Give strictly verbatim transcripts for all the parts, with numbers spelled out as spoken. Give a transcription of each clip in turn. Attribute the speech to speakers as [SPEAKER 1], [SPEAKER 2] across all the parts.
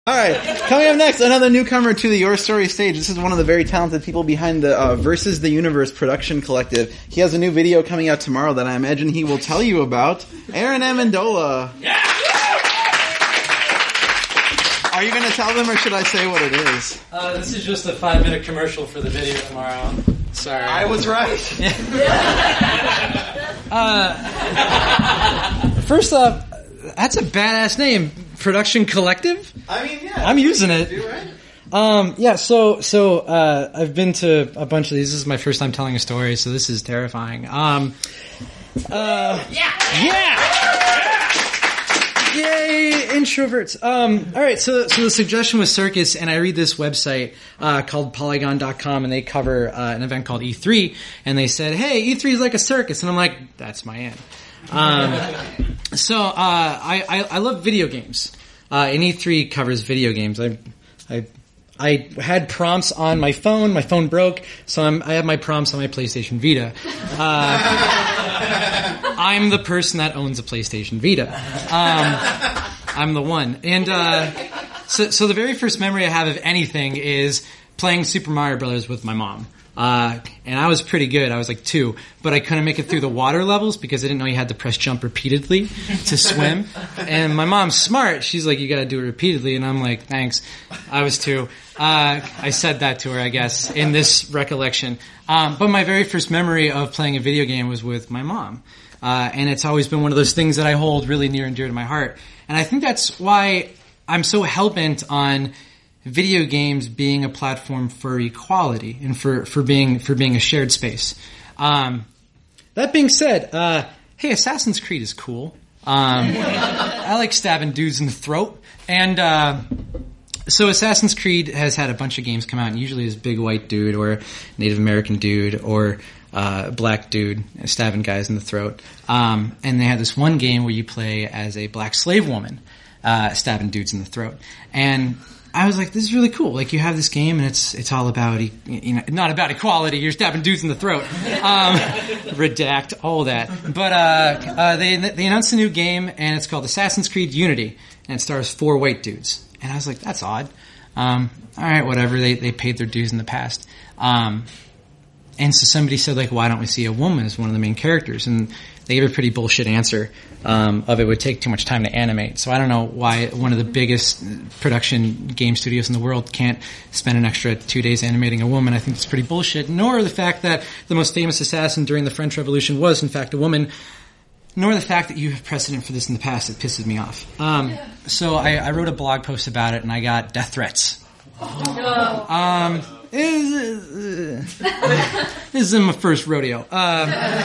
[SPEAKER 1] All right, coming up next, another newcomer to the Your Story stage. This is one of the very talented people behind the uh, Versus the Universe production collective. He has a new video coming out tomorrow that I imagine he will tell you about. Aaron Amendola. Yeah! Are you going to tell them, or should I say what it is?
[SPEAKER 2] Uh, this is just a five-minute commercial for the video tomorrow. Sorry.
[SPEAKER 1] I was right.
[SPEAKER 2] uh, first off, that's a badass name. Production Collective?
[SPEAKER 1] I mean, yeah.
[SPEAKER 2] I'm using it.
[SPEAKER 1] Do, right?
[SPEAKER 2] Um, yeah, so so uh, I've been to a bunch of these. This is my first time telling a story, so this is terrifying. Um, uh, yeah! Yeah! Yay, introverts. Um, all right, so so the suggestion was Circus, and I read this website uh, called Polygon dot com, and they cover uh, an event called E three, and they said, hey, E three is like a circus. And I'm like, that's my end. Um, so uh, I, I I love video games, uh, and E three covers video games. I I I had prompts on my phone. My phone broke, so I'm, I have my prompts on my PlayStation Vita. Uh, I'm the person that owns a PlayStation Vita. Um, I'm the one, and uh, so so the very first memory I have of anything is playing Super Mario Brothers with my mom. Uh, and I was pretty good. I was like two, but I couldn't make it through the water levels because I didn't know you had to press jump repeatedly to swim. And my mom's smart. She's like, you gotta do it repeatedly. And I'm like, thanks. I was two. Uh, I said that to her, I guess, in this recollection. Um, but my very first memory of playing a video game was with my mom. Uh, and it's always been one of those things that I hold really near and dear to my heart. And I think that's why I'm so hell-bent on video games being a platform for equality and for, for being for being a shared space. Um, that being said, uh, hey, Assassin's Creed is cool. Um, I like stabbing dudes in the throat. And uh, so Assassin's Creed has had a bunch of games come out, and usually this big white dude or Native American dude or uh, black dude stabbing guys in the throat. Um, and they had this one game where you play as a black slave woman uh, stabbing dudes in the throat. And I was like, this is really cool. Like, you have this game, and it's it's all about, e- you know, not about equality. You're stabbing dudes in the throat. Um, redact, all that. But uh, uh, they they announced a new game, and it's called Assassin's Creed Unity, and it stars four white dudes. And I was like, that's odd. Um, all right, whatever. They they paid their dues in the past. Um, and so somebody said, like, why don't we see a woman as one of the main characters? And they gave a pretty bullshit answer um, of it would take too much time to animate. So I don't know why one of the biggest production game studios in the world can't spend an extra two days animating a woman. I think it's pretty bullshit. Nor the fact that the most famous assassin during the French Revolution was, in fact, a woman. Nor the fact that you have precedent for this in the past. It pisses me off. Um, so I, I wrote a blog post about it, and I got death threats. Um... This isn't my first rodeo. Uh,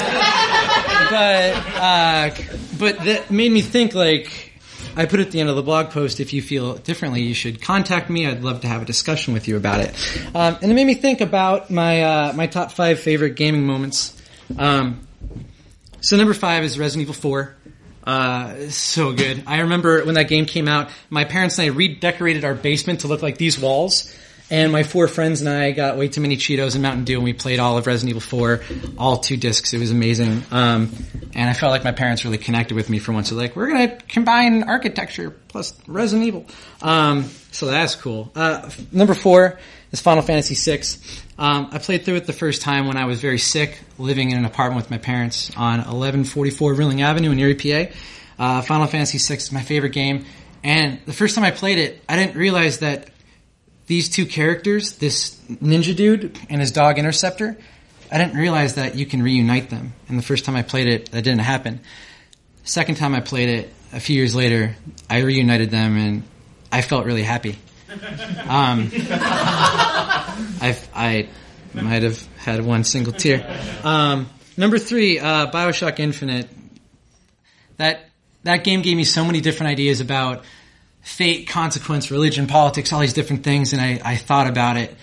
[SPEAKER 2] but uh, but that made me think, like, I put at the end of the blog post, if you feel differently, you should contact me. I'd love to have a discussion with you about it. Um, and it made me think about my uh, my top five favorite gaming moments. Um, so number five is Resident Evil four. Uh, so good. I remember when that game came out, my parents and I redecorated our basement to look like these walls. And my four friends and I got way too many Cheetos and Mountain Dew, and we played all of Resident Evil four, all two discs. It was amazing. Um, and I felt like my parents really connected with me for once. They're like, we're going to combine architecture plus Resident Evil. Um, so that's cool. Uh, number four is Final Fantasy six. Um, I played through it the first time when I was very sick, living in an apartment with my parents on eleven forty-four Rilling Avenue in Erie, P A. Uh, Final Fantasy six is my favorite game. And the first time I played it, I didn't realize that these two characters, this ninja dude and his dog Interceptor, I didn't realize that you can reunite them. And the first time I played it, that didn't happen. Second time I played it, a few years later, I reunited them, and I felt really happy. Um, I've, I might have had one single tear. Um, number three, uh, BioShock Infinite. That that game gave me so many different ideas about fate, consequence, religion, politics, all these different things, and I, I thought about it,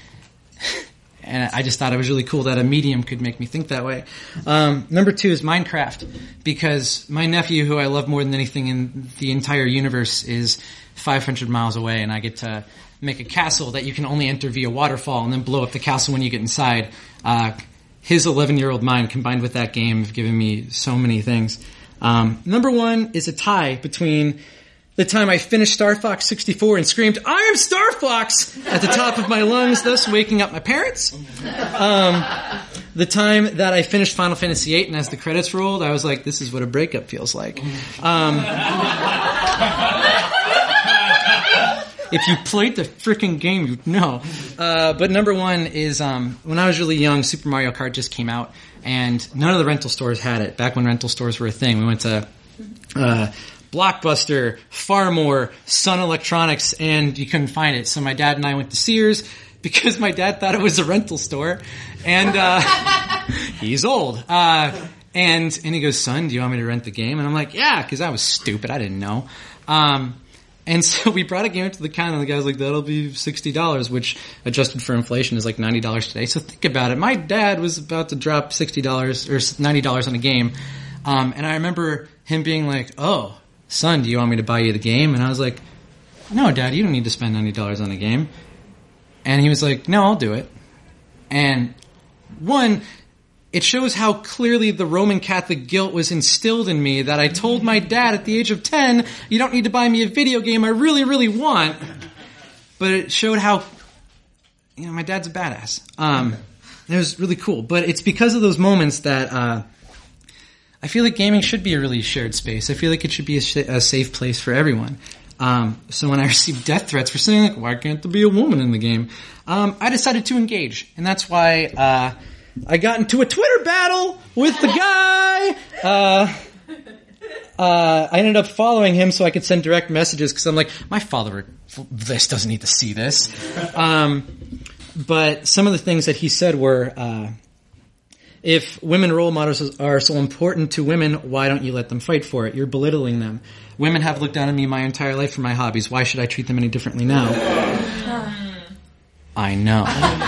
[SPEAKER 2] and I just thought it was really cool that a medium could make me think that way. Um, number two is Minecraft, because my nephew, who I love more than anything in the entire universe, is five hundred miles away, and I get to make a castle that you can only enter via waterfall and then blow up the castle when you get inside. Uh, his eleven-year-old mind combined with that game have given me so many things. Um, number one is a tie between the time I finished Star Fox sixty-four and screamed, "I am Star Fox!" at the top of my lungs, thus waking up my parents. Um, the time that I finished Final Fantasy eight and as the credits rolled, I was like, this is what a breakup feels like. Um, if you played the freaking game, you'd know. Uh, but number one is, um, when I was really young, Super Mario Kart just came out, and none of the rental stores had it. Back when rental stores were a thing, we went to uh, Blockbuster, Farmore, Sun Electronics, and you couldn't find it. So my dad and I went to Sears because my dad thought it was a rental store, and uh, he's old. Uh, and and he goes, "Son, do you want me to rent the game?" And I'm like, "Yeah," because I was stupid. I didn't know. Um, and so we brought a game to the counter, and the guy's like, "That'll be sixty dollars," which adjusted for inflation is like ninety dollars today. So think about it. My dad was about to drop sixty dollars or ninety dollars on a game, um, and I remember him being like, "Oh, son, do you want me to buy you the game?" And I was like, "No, Dad, you don't need to spend ninety dollars on a game." And he was like, "No, I'll do it." And one, it shows how clearly the Roman Catholic guilt was instilled in me that I told my dad at the age of ten, "You don't need to buy me a video game I really, really want." But it showed how, you know, my dad's a badass. Um, it was really cool. But it's because of those moments that, uh, I feel like gaming should be a really shared space. I feel like it should be a, sh- a safe place for everyone. Um, so when I received death threats for saying, like, "Why can't there be a woman in the game?" Um, I decided to engage. And that's why, uh, I got into a Twitter battle with the guy. Uh, uh, I ended up following him so I could send direct messages because I'm like, my father, this doesn't need to see this. Um, but some of the things that he said were, uh, if women role models are so important to women, why don't you let them fight for it? You're belittling them. Women have looked down on me my entire life for my hobbies. Why should I treat them any differently now? I know.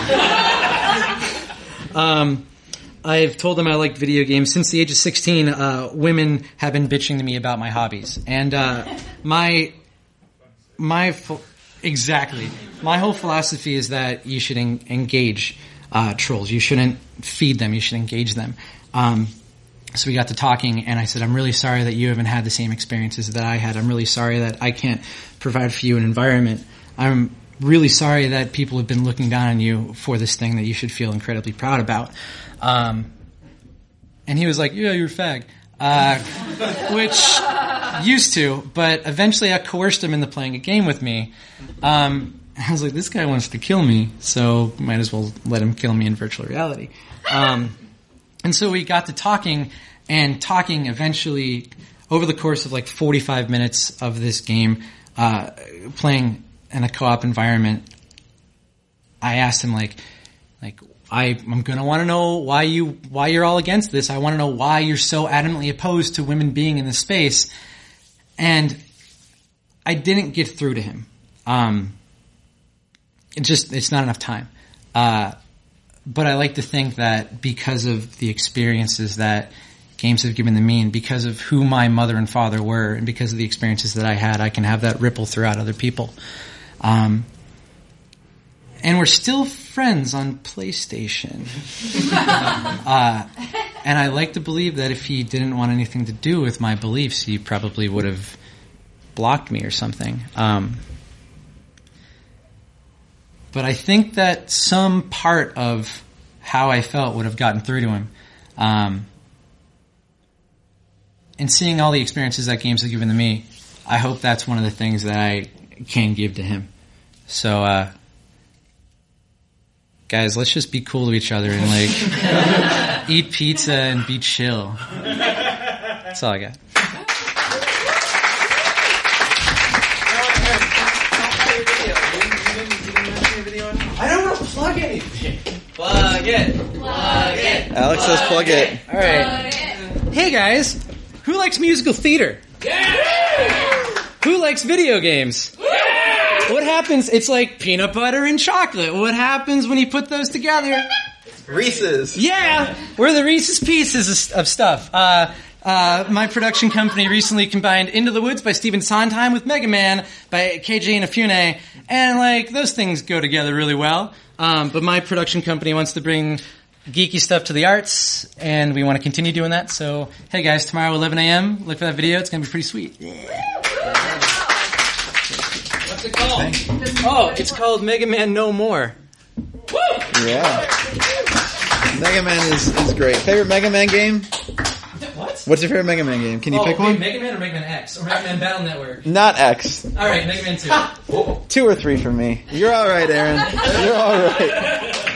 [SPEAKER 2] um, I've told them I like video games. Since the age of sixteen, uh, women have been bitching to me about my hobbies. And uh, my... my ph- Exactly. My whole philosophy is that you should en- engage uh, trolls. You shouldn't feed them. You should engage them. Um, so we got to talking, and I said, "I'm really sorry that you haven't had the same experiences that I had. I'm really sorry that I can't provide for you an environment. I'm really sorry that people have been looking down on you for this thing that you should feel incredibly proud about." Um, and he was like, "Yeah, you're a fag." Uh, which used to, but eventually I coerced him into playing a game with me. Um, I was like, this guy wants to kill me, so might as well let him kill me in virtual reality. Um, and so we got to talking, and talking eventually, over the course of like forty-five minutes of this game, uh, playing in a co-op environment, I asked him like, like, I, I'm gonna want to know why you, why you're all against this. I want to know why you're so adamantly opposed to women being in this space. And I didn't get through to him. Um, it just, it's not enough time. Uh, but I like to think that because of the experiences that games have given to me, and because of who my mother and father were, and because of the experiences that I had, I can have that ripple throughout other people. Um, and we're still friends on PlayStation. uh, and I like to believe that if he didn't want anything to do with my beliefs, he probably would have blocked me or something. Um, but I think that some part of how I felt would have gotten through to him. Um, and seeing all the experiences that games have given to me, I hope that's one of the things that I can give to him. So, uh, guys, let's just be cool to each other and like eat pizza and be chill. That's all I got. I don't want to plug anything. Plug it. Plug it.
[SPEAKER 1] Alex says plug it.
[SPEAKER 2] All right. Hey guys, who likes musical theater?
[SPEAKER 3] Yeah!
[SPEAKER 2] Who likes video games?
[SPEAKER 3] Yeah!
[SPEAKER 2] What happens? It's like peanut butter and chocolate. What happens when you put those together?
[SPEAKER 1] Reese's.
[SPEAKER 2] Yeah, we're the Reese's Pieces of stuff. Uh, uh, my production company recently combined Into the Woods by Stephen Sondheim with Mega Man by K J Inafune, and like those things go together really well. Um, but my production company wants to bring geeky stuff to the arts, and we want to continue doing that. So, hey guys, tomorrow eleven a.m. look for that video. It's gonna be pretty sweet. Yeah. What's it called? Oh, it's called Mega Man No More.
[SPEAKER 1] Yeah. Mega Man is, is great. Favorite Mega Man game?
[SPEAKER 2] What?
[SPEAKER 1] What's your favorite Mega Man game? Can you
[SPEAKER 2] oh,
[SPEAKER 1] pick
[SPEAKER 2] wait,
[SPEAKER 1] one?
[SPEAKER 2] Mega Man or Mega Man X? Or Mega Man Battle Network?
[SPEAKER 1] Not X.
[SPEAKER 2] Alright, Mega Man two.
[SPEAKER 1] Two or three for me. You're alright, Aaron. You're alright.